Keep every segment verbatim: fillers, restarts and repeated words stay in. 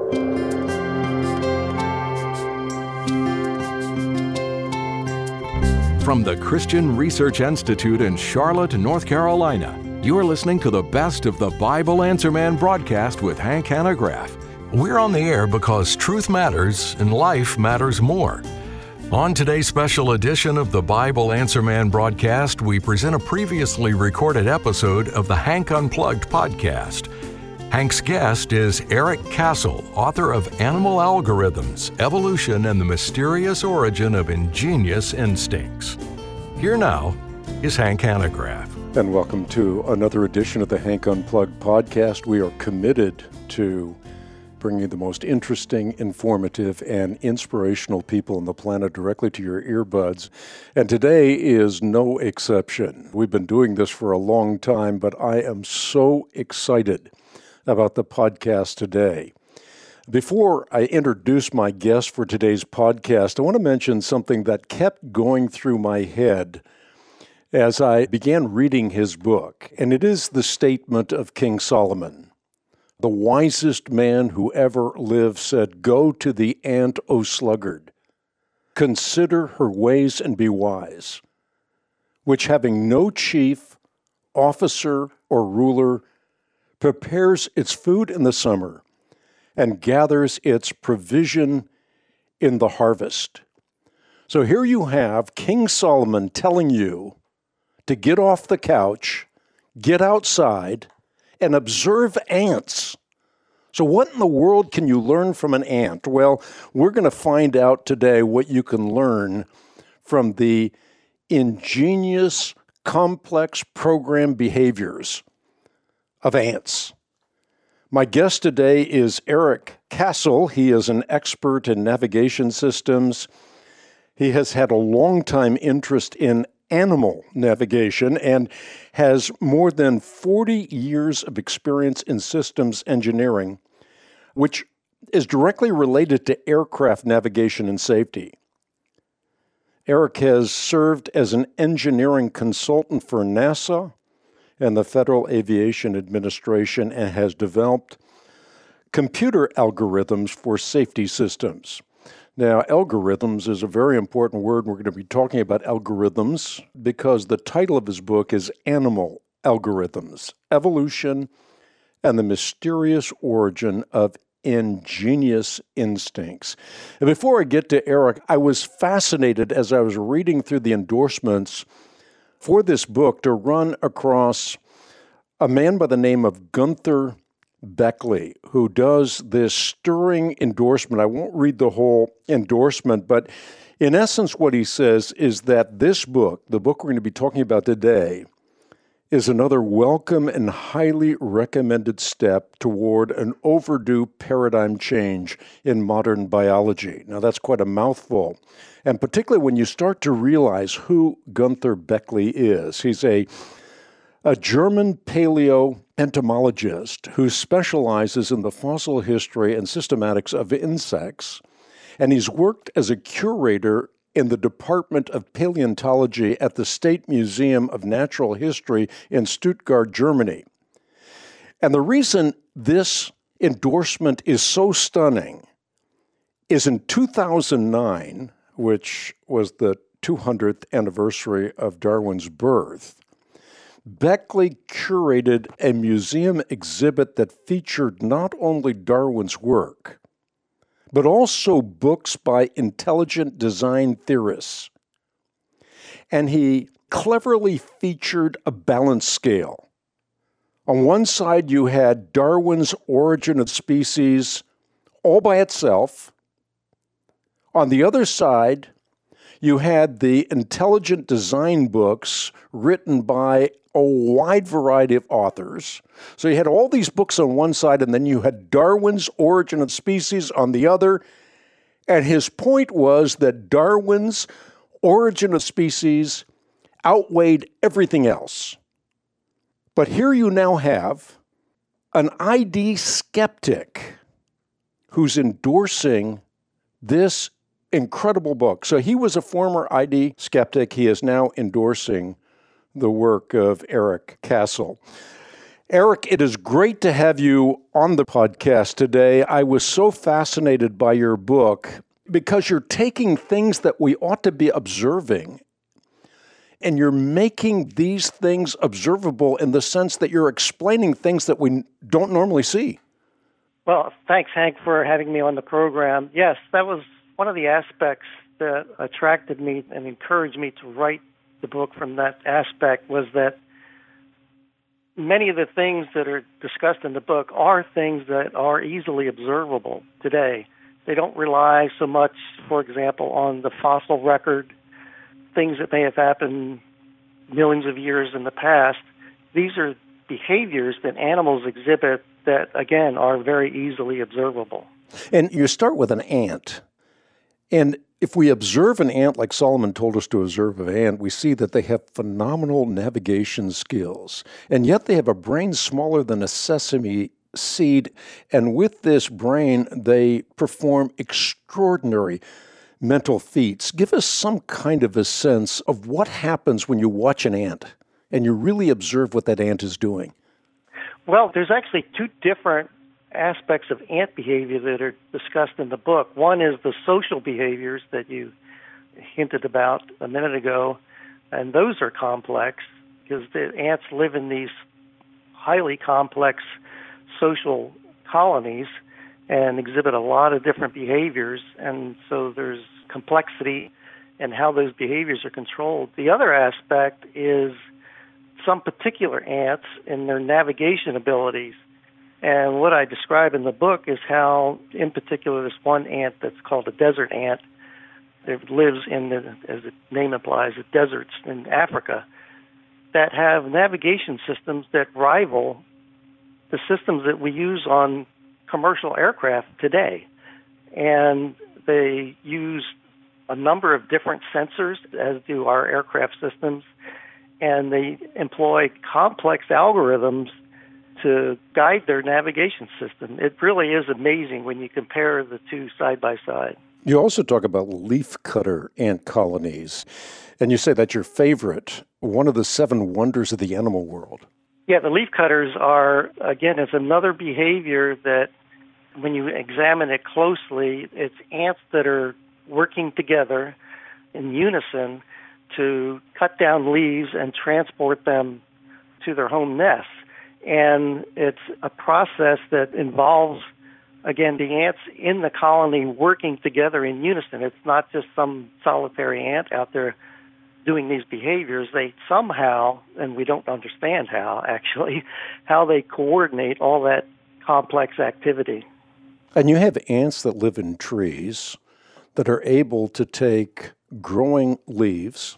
From the Christian Research Institute in Charlotte, North Carolina, you're listening to the best of the Bible Answer Man broadcast with Hank Hanegraaff. We're on the air because truth matters and life matters more. On today's special edition of the Bible Answer Man broadcast, we present a previously recorded episode of the Hank Unplugged podcast. Hank's guest is Eric Castle, author of Animal Algorithms, Evolution and the Mysterious Origin of Ingenious Instincts. Here now is Hank Hanegraaff. And welcome to another edition of the Hank Unplugged podcast. We are committed to bringing the most interesting, informative, and inspirational people on the planet directly to your earbuds. And today is no exception. We've been doing this for a long time, but I am so excited about the podcast today. Before I introduce my guest for today's podcast, I want to mention something that kept going through my head as I began reading his book, and it is the statement of King Solomon. The wisest man who ever lived said, "Go to the ant, O sluggard, consider her ways and be wise, which having no chief, officer, or ruler, prepares its food in the summer and gathers its provision in the harvest." So here you have King Solomon telling you to get off the couch, get outside, and observe ants. So what in the world can you learn from an ant? Well, we're going to find out today what you can learn from the ingenious, complex program behaviors of ants. My guest today is Eric Castle. He is an expert in navigation systems. He has had a long-time interest in animal navigation and has more than forty years of experience in systems engineering, which is directly related to aircraft navigation and safety. Eric has served as an engineering consultant for NASA and the Federal Aviation Administration and has developed computer algorithms for safety systems. Now, algorithms is a very important word. We're going to be talking about algorithms because the title of his book is Animal Algorithms, Evolution and the Mysterious Origin of Ingenious Instincts. And before I get to Eric, I was fascinated as I was reading through the endorsements for this book to run across a man by the name of Gunther Beckley, who does this stirring endorsement. I won't read the whole endorsement, but in essence what he says is that this book, the book we're going to be talking about today, is another welcome and highly recommended step toward an overdue paradigm change in modern biology. Now that's quite a mouthful. And particularly when you start to realize who Gunther Beckley is. He's a, a German paleoentomologist who specializes in the fossil history and systematics of insects, and he's worked as a curator in the Department of Paleontology at the State Museum of Natural History in Stuttgart, Germany. And the reason this endorsement is so stunning is in two thousand nine, which was the two hundredth anniversary of Darwin's birth, Beckley curated a museum exhibit that featured not only Darwin's work, but also books by intelligent design theorists. And he cleverly featured a balance scale. On one side, you had Darwin's Origin of Species all by itself. On the other side, you had the intelligent design books written by a wide variety of authors. So you had all these books on one side, and then you had Darwin's Origin of Species on the other. And his point was that Darwin's Origin of Species outweighed everything else. But here you now have an I D skeptic who's endorsing this incredible book. So he was a former I D skeptic. He is now endorsing the work of Eric Castle. Eric, it is great to have you on the podcast today. I was so fascinated by your book because you're taking things that we ought to be observing and you're making these things observable in the sense that you're explaining things that we don't normally see. Well, thanks, Hank, for having me on the program. Yes, that was one of the aspects that attracted me and encouraged me to write the book from that aspect was that many of the things that are discussed in the book are things that are easily observable today. They don't rely so much, for example, on the fossil record, things that may have happened millions of years in the past. These are behaviors that animals exhibit that, again, are very easily observable. And you start with an ant. And if we observe an ant like Solomon told us to observe an ant, we see that they have phenomenal navigation skills. And yet they have a brain smaller than a sesame seed. And with this brain, they perform extraordinary mental feats. Give us some kind of a sense of what happens when you watch an ant and you really observe what that ant is doing. Well, there's actually two different aspects of ant behavior that are discussed in the book. One is the social behaviors that you hinted about a minute ago, and those are complex because the ants live in these highly complex social colonies and exhibit a lot of different behaviors, and so there's complexity in how those behaviors are controlled. The other aspect is some particular ants and their navigation abilities. And what I describe in the book is how, in particular, this one ant that's called a desert ant that lives in, the, as the name implies, the deserts in Africa, that have navigation systems that rival the systems that we use on commercial aircraft today. And they use a number of different sensors, as do our aircraft systems, and they employ complex algorithms to guide their navigation system. It really is amazing when you compare the two side by side. You also talk about leafcutter ant colonies, and you say that's your favorite, one of the seven wonders of the animal world. Yeah, the leafcutters are, again, it's another behavior that when you examine it closely, it's ants that are working together in unison to cut down leaves and transport them to their home nests. And it's a process that involves, again, the ants in the colony working together in unison. It's not just some solitary ant out there doing these behaviors. They somehow, and we don't understand how, actually, how they coordinate all that complex activity. And you have ants that live in trees that are able to take growing leaves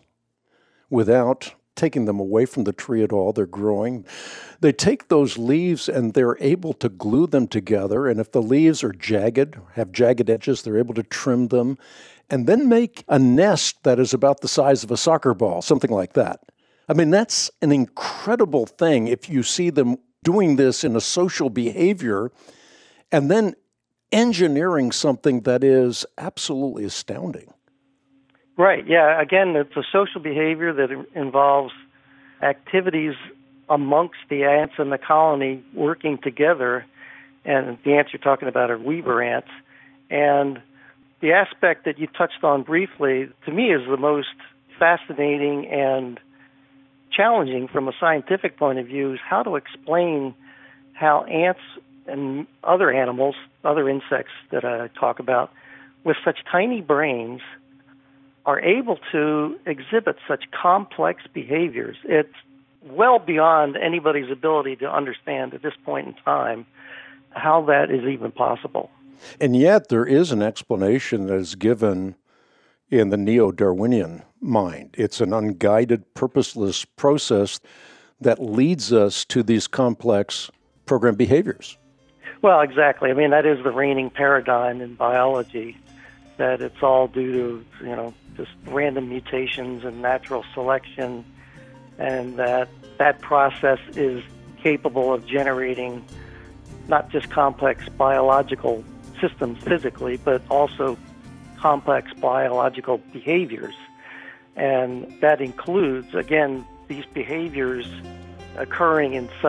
without taking them away from the tree at all. They're growing. They take those leaves and they're able to glue them together. And if the leaves are jagged, have jagged edges, they're able to trim them and then make a nest that is about the size of a soccer ball, something like that. I mean, that's an incredible thing if you see them doing this in a social behavior and then engineering something that is absolutely astounding. Right, yeah. Again, it's a social behavior that involves activities amongst the ants in the colony working together, and the ants you're talking about are weaver ants. And the aspect that you touched on briefly, to me, is the most fascinating and challenging from a scientific point of view, is how to explain how ants and other animals, other insects that I talk about, with such tiny brains are able to exhibit such complex behaviors. It's well beyond anybody's ability to understand at this point in time how that is even possible. And yet there is an explanation that is given in the neo-Darwinian mind. It's an unguided, purposeless process that leads us to these complex programmed behaviors. Well, exactly. I mean, that is the reigning paradigm in biology, that it's all due to, you know, just random mutations and natural selection, and that that process is capable of generating not just complex biological systems physically, but also complex biological behaviors. And that includes, again, these behaviors occurring in such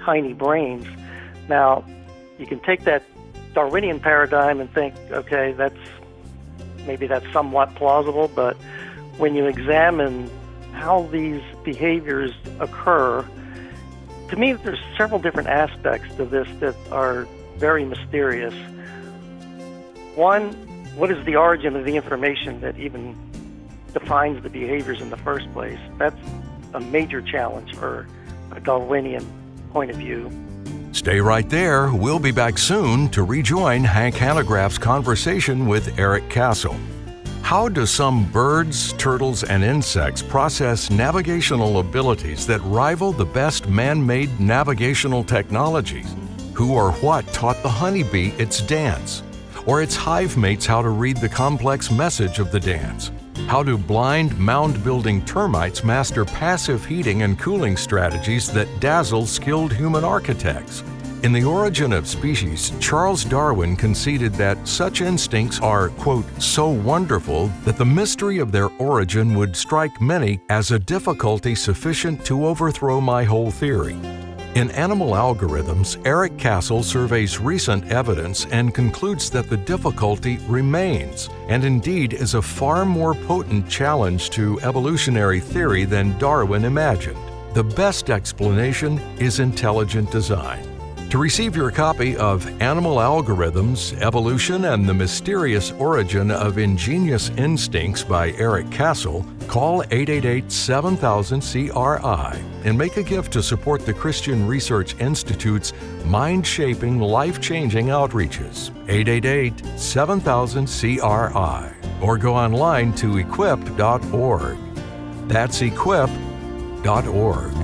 tiny brains. Now, you can take that Darwinian paradigm and think, okay, that's maybe that's somewhat plausible, but when you examine how these behaviors occur, to me, there's several different aspects to this that are very mysterious. One, what is the origin of the information that even defines the behaviors in the first place? That's a major challenge for a Darwinian point of view. Stay right there. We'll be back soon to rejoin Hank Hanegraaff's conversation with Eric Castle. How do some birds, turtles, and insects process navigational abilities that rival the best man-made navigational technologies? Who or what taught the honeybee its dance? Or its hive mates how to read the complex message of the dance? How do blind mound-building termites master passive heating and cooling strategies that dazzle skilled human architects? In The Origin of Species, Charles Darwin conceded that such instincts are, quote, so wonderful that the mystery of their origin would strike many as a difficulty sufficient to overthrow my whole theory. In Animal Algorithms, Eric Castle surveys recent evidence and concludes that the difficulty remains, and indeed is a far more potent challenge to evolutionary theory than Darwin imagined. The best explanation is intelligent design. To receive your copy of Animal Algorithms, Evolution, and the Mysterious Origin of Ingenious Instincts by Eric Castle, call eight eight eight, seven thousand, C R I and make a gift to support the Christian Research Institute's mind-shaping, life-changing outreaches. eight eight eight, seven thousand, C R I. Or go online to equip dot org. That's equip dot org.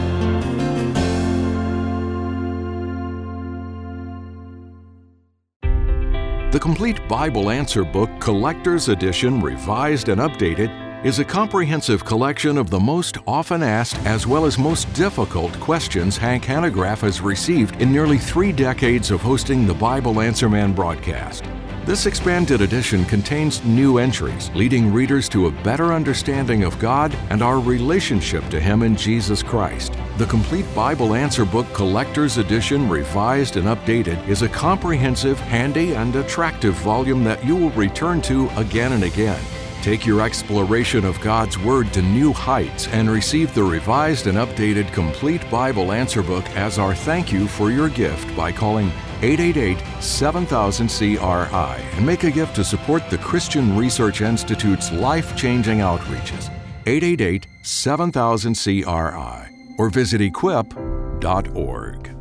The Complete Bible Answer Book Collector's Edition, revised and updated, is a comprehensive collection of the most often asked as well as most difficult questions Hank Hanegraaff has received in nearly three decades of hosting the Bible Answer Man broadcast. This expanded edition contains new entries, leading readers to a better understanding of God and our relationship to Him in Jesus Christ. The Complete Bible Answer Book Collector's Edition, revised and updated, is a comprehensive, handy, and attractive volume that you will return to again and again. Take your exploration of God's Word to new heights and receive the revised and updated Complete Bible Answer Book as our thank you for your gift by calling eight eight eight, seven thousand, C R I and make a gift to support the Christian Research Institute's life-changing outreaches. eight eight eight, seven thousand, C R I or visit equip dot org.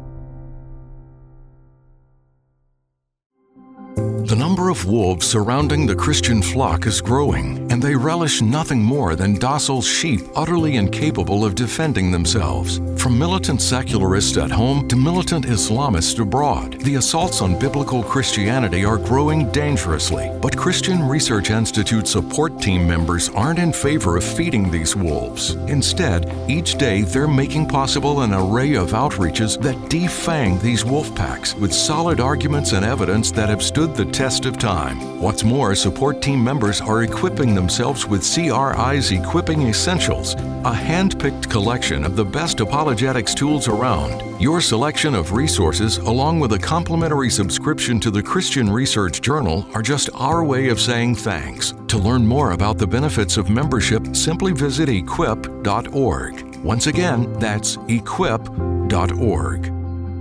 The number of wolves surrounding the Christian flock is growing, and they relish nothing more than docile sheep utterly incapable of defending themselves. From militant secularists at home to militant Islamists abroad, the assaults on biblical Christianity are growing dangerously. But Christian Research Institute support team members aren't in favor of feeding these wolves. Instead, each day they're making possible an array of outreaches that defang these wolf packs with solid arguments and evidence that have stood the test of time. What's more, support team members are equipping themselves with C R I's Equipping Essentials, a hand-picked collection of the best apologetics tools around. Your selection of resources, along with a complimentary subscription to the Christian Research Journal, are just our way of saying thanks. To learn more about the benefits of membership, simply visit equip dot org. Once again, that's equip dot org.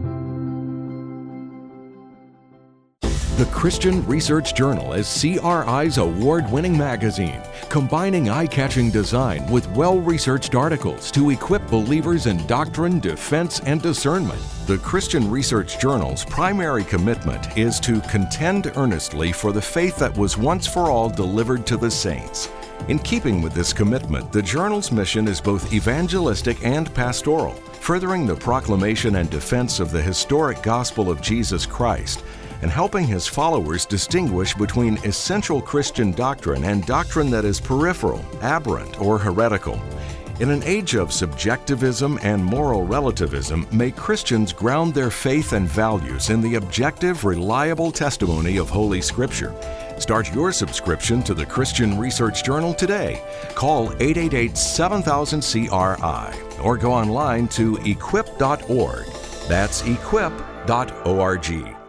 The Christian Research Journal is C R I's award-winning magazine, combining eye-catching design with well-researched articles to equip believers in doctrine, defense, and discernment. The Christian Research Journal's primary commitment is to contend earnestly for the faith that was once for all delivered to the saints. In keeping with this commitment, the journal's mission is both evangelistic and pastoral, furthering the proclamation and defense of the historic gospel of Jesus Christ, and helping his followers distinguish between essential Christian doctrine and doctrine that is peripheral, aberrant, or heretical. In an age of subjectivism and moral relativism, may Christians ground their faith and values in the objective, reliable testimony of Holy Scripture. Start your subscription to the Christian Research Journal today. Call eight eight eight, seven thousand, C R I or go online to equip dot org. That's equip dot org.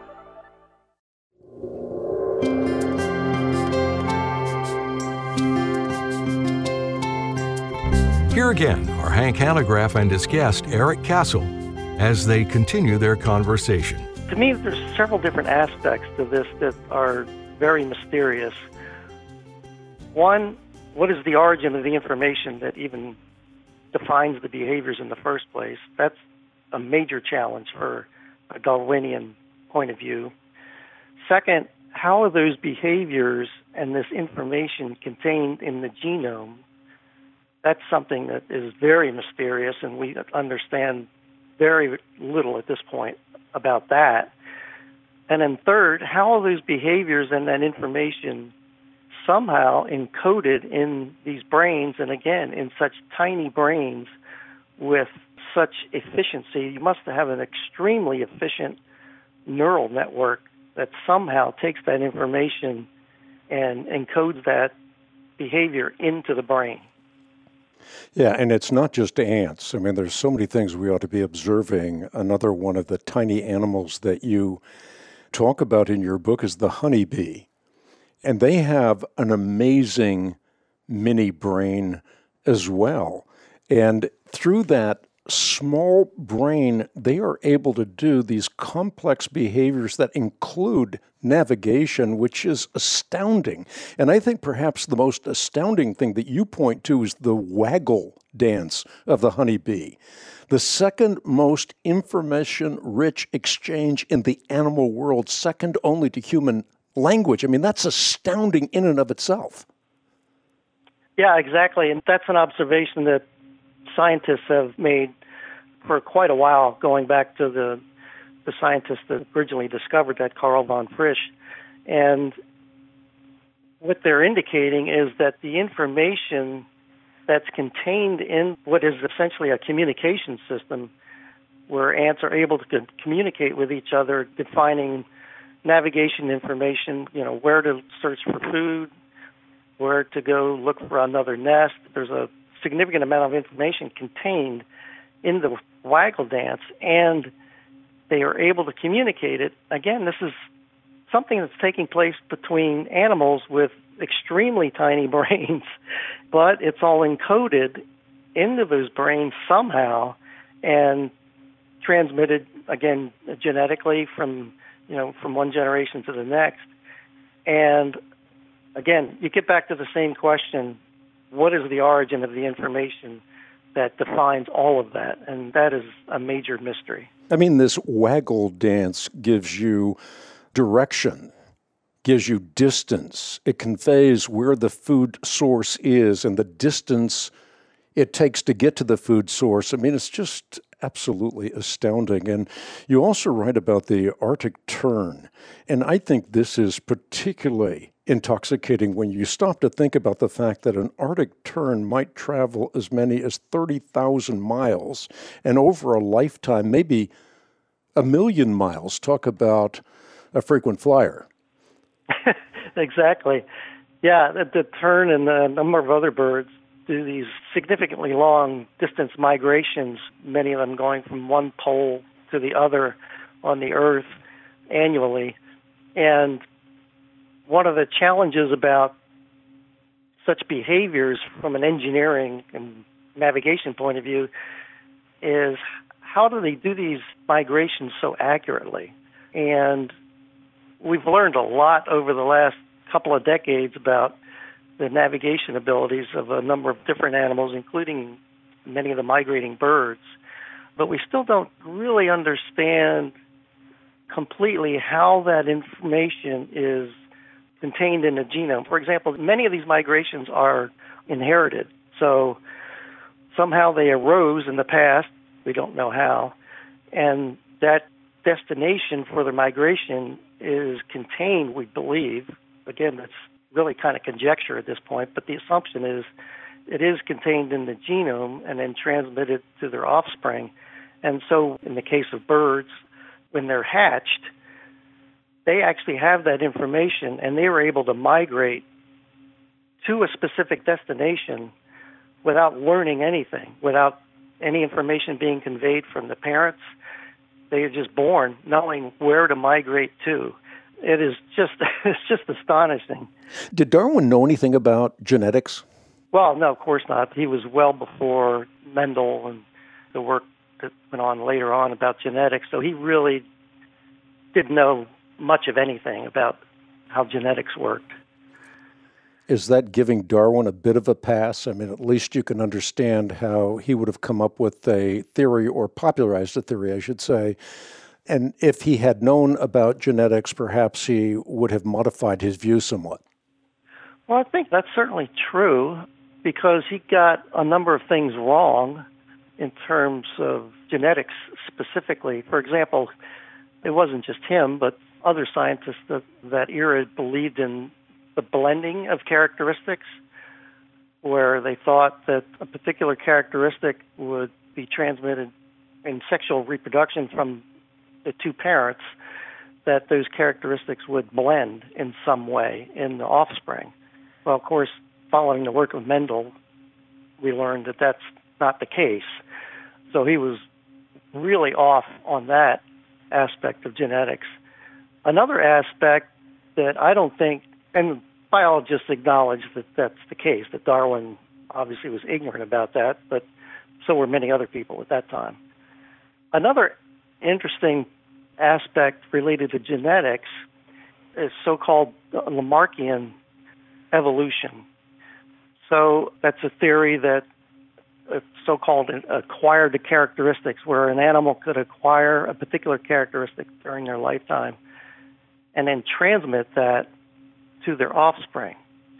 Here again are Hank Hanegraaff and his guest, Eric Castle, as they continue their conversation. To me, there's several different aspects to this that are very mysterious. One, what is the origin of the information that even defines the behaviors in the first place? That's a major challenge for a Darwinian point of view. Second, how are those behaviors and this information contained in the genome? That's something that is very mysterious, and we understand very little at this point about that. And then third, how are those behaviors and that information somehow encoded in these brains, and again, in such tiny brains with such efficiency? You must have an extremely efficient neural network that somehow takes that information and encodes that behavior into the brain. Yeah, and it's not just ants. I mean, there's so many things we ought to be observing. Another one of the tiny animals that you talk about in your book is the honeybee. And they have an amazing mini brain as well. And through that small brain, they are able to do these complex behaviors that include navigation, which is astounding. And I think perhaps the most astounding thing that you point to is the waggle dance of the honeybee, the second most information-rich exchange in the animal world, second only to human language. I mean, that's astounding in and of itself. Yeah, exactly. And that's an observation that scientists have made for quite a while, going back to the the scientist that originally discovered that, Carl von Frisch. And what they're indicating is that the information that's contained in what is essentially a communication system, where ants are able to communicate with each other, defining navigation information, you know, where to search for food, where to go look for another nest. There's a significant amount of information contained in the waggle dance, and they are able to communicate it. Again, this is something that's taking place between animals with extremely tiny brains, but it's all encoded into those brains somehow and transmitted, again, genetically from, you know, from one generation to the next. And again, you get back to the same question: what is the origin of the information that defines all of that? And that is a major mystery. I mean, this waggle dance gives you direction, gives you distance. It conveys where the food source is and the distance it takes to get to the food source. I mean, it's just absolutely astounding. And you also write about the Arctic tern. And I think this is particularly intoxicating when you stop to think about the fact that an Arctic tern might travel as many as thirty thousand miles, and over a lifetime, maybe a million miles. Talk about a frequent flyer. Exactly. Yeah, the, the tern and a number of other birds do these significantly long distance migrations, many of them going from one pole to the other on the Earth annually. And one of the challenges about such behaviors from an engineering and navigation point of view is, how do they do these migrations so accurately? And we've learned a lot over the last couple of decades about the navigation abilities of a number of different animals, including many of the migrating birds. But we still don't really understand completely how that information is contained in the genome. For example, many of these migrations are inherited. So somehow they arose in the past, we don't know how, and that destination for the migration is contained, we believe. Again, that's really kind of conjecture at this point, but the assumption is it is contained in the genome and then transmitted to their offspring. And so in the case of birds, when they're hatched, they actually have that information, and they were able to migrate to a specific destination without learning anything, without any information being conveyed from the parents. they are just born knowing where to migrate to. It is just, it's just astonishing. Did Darwin know anything about genetics? Well, no, of course not. He was well before Mendel and the work that went on later on about genetics, so he really didn't know much of anything about how genetics worked. Is that giving Darwin a bit of a pass? I mean, at least you can understand how he would have come up with a theory, or popularized a theory, I should say. And if he had known about genetics, perhaps he would have modified his view somewhat. Well, I think that's certainly true, because he got a number of things wrong in terms of genetics specifically. For example, it wasn't just him, but other scientists of that era believed in the blending of characteristics, where they thought that a particular characteristic would be transmitted in sexual reproduction from the two parents, that those characteristics would blend in some way in the offspring. Well, of course, following the work of Mendel, we learned that that's not the case. So he was really off on that aspect of genetics. Another aspect that I don't think, and biologists acknowledge that that's the case, that Darwin obviously was ignorant about that, but so were many other people at that time. Another interesting aspect related to genetics is so-called Lamarckian evolution. So that's a theory that uh, so-called acquired characteristics, where an animal could acquire a particular characteristic during their lifetime and then transmit that to their offspring.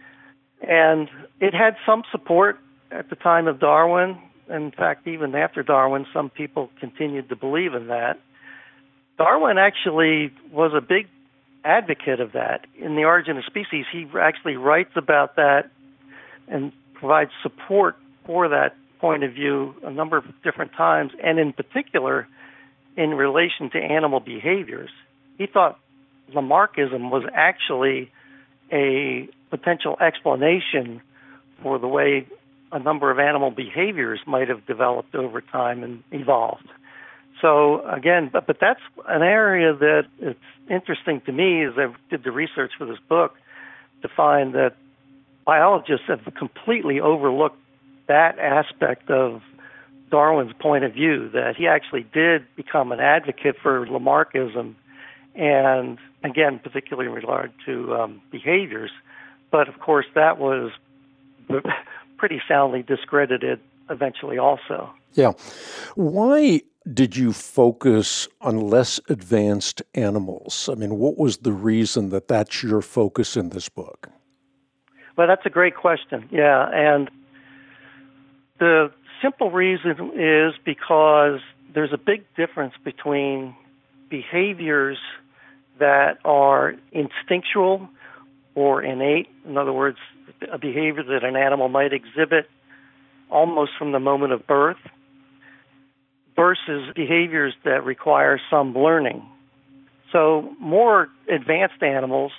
And it had some support at the time of Darwin. In fact, even after Darwin, some people continued to believe in that. Darwin actually was a big advocate of that. In The Origin of Species, he actually writes about that and provides support for that point of view a number of different times, and in particular, in relation to animal behaviors. He thought Lamarckism was actually a potential explanation for the way a number of animal behaviors might have developed over time and evolved. So again, but, but that's an area that it's interesting to me as I did the research for this book to find that biologists have completely overlooked that aspect of Darwin's point of view, that he actually did become an advocate for Lamarckism, and again, particularly in regard to um, behaviors. But of course, that was pretty soundly discredited eventually also. Yeah. Why did you focus on less advanced animals? I mean, what was the reason that that's your focus in this book? Well, that's a great question. Yeah, and the simple reason is because there's a big difference between behaviors that are instinctual or innate. In other words, a behavior that an animal might exhibit almost from the moment of birth, versus behaviors that require some learning. So more advanced animals,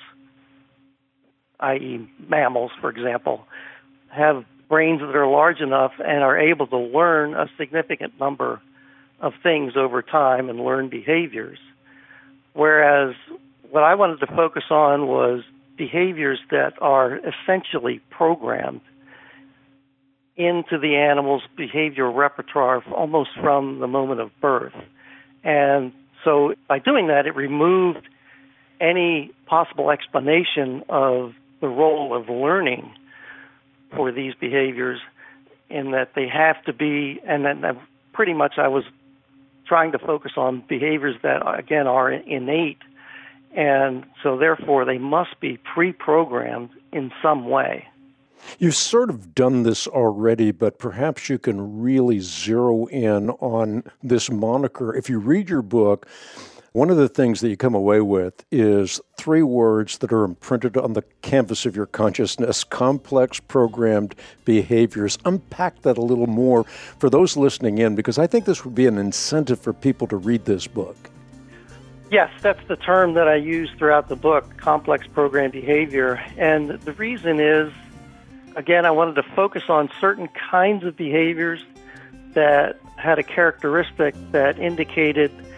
that is mammals, for example, have brains that are large enough and are able to learn a significant number of things over time and learn behaviors. Whereas what I wanted to focus on was behaviors that are essentially programmed into the animal's behavioral repertoire almost from the moment of birth. And so by doing that, it removed any possible explanation of the role of learning for these behaviors, in that they have to be, and then pretty much I was trying to focus on behaviors that, again, are innate, and so therefore they must be pre-programmed in some way. You've sort of done this already, but perhaps you can really zero in on this moniker. If you read your book, one of the things that you come away with is three words that are imprinted on the canvas of your consciousness: complex programmed behaviors. Unpack that a little more for those listening in, because I think this would be an incentive for people to read this book. Yes, that's the term that I use throughout the book, complex programmed behavior. And the reason is, again, I wanted to focus on certain kinds of behaviors that had a characteristic that indicated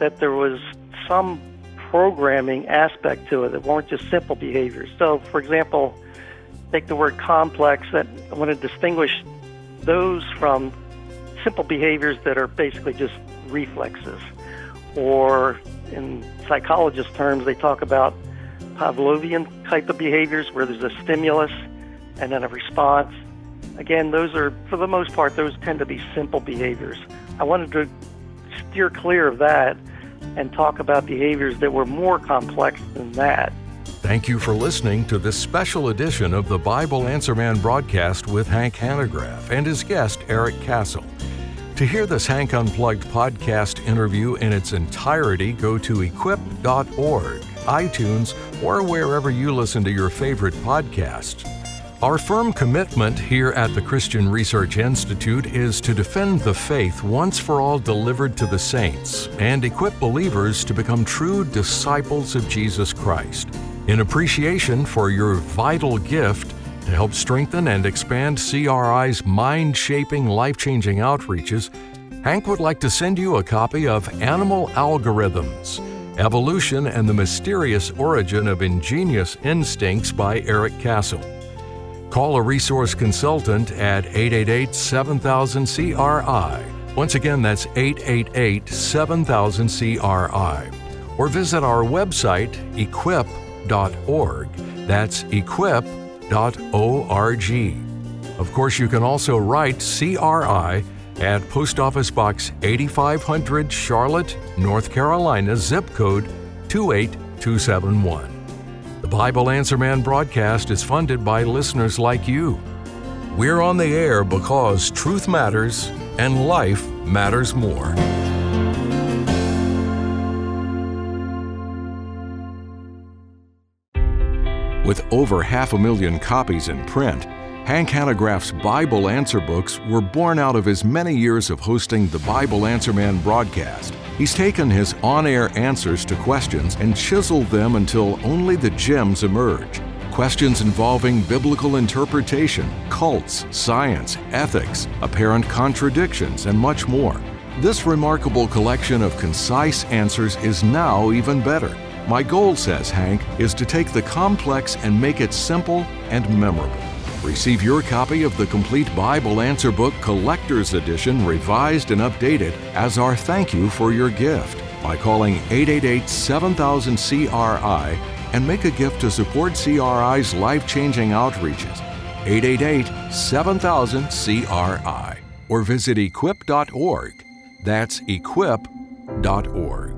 that there was some programming aspect to it that weren't just simple behaviors. So, for example, take the word complex. That I want to distinguish those from simple behaviors that are basically just reflexes. Or in psychologist terms, they talk about Pavlovian type of behaviors where there's a stimulus and then a response. Again, those are, for the most part, those tend to be simple behaviors. I wanted to steer clear of that and talk about behaviors that were more complex than that. Thank you for listening to this special edition of the Bible Answer Man broadcast with Hank Hanegraaff and his guest, Eric Castle. To hear this Hank Unplugged podcast interview in its entirety, go to equip dot org, iTunes, or wherever you listen to your favorite podcasts. Our firm commitment here at the Christian Research Institute is to defend the faith once for all delivered to the saints and equip believers to become true disciples of Jesus Christ. In appreciation for your vital gift to help strengthen and expand C R I's mind-shaping, life-changing outreaches, Hank would like to send you a copy of Animal Algorithms: Evolution and the Mysterious Origin of Ingenious Instincts by Eric Castle. Call a resource consultant at eight eight eight, seven thousand, C R I. Once again, that's eight eight eight, seven thousand, C R I. Or visit our website, equip dot org. That's equip dot org. Of course, you can also write C R I at Post Office Box eighty-five hundred, Charlotte, North Carolina, zip code two eight two seven one. The Bible Answer Man broadcast is funded by listeners like you. We're on the air because truth matters and life matters more. With over half a million copies in print, Hank Hanegraaff's Bible Answer books were born out of his many years of hosting the Bible Answer Man broadcast. He's taken his on-air answers to questions and chiseled them until only the gems emerge. Questions involving biblical interpretation, cults, science, ethics, apparent contradictions, and much more. This remarkable collection of concise answers is now even better. My goal, says Hank, is to take the complex and make it simple and memorable. Receive your copy of the complete Bible Answer Book Collector's Edition, revised and updated, as our thank you for your gift by calling eight eight eight, seven thousand, C R I and make a gift to support C R I's life-changing outreaches. eight eight eight, seven thousand, C R I. Or visit equip dot org. That's equip dot org.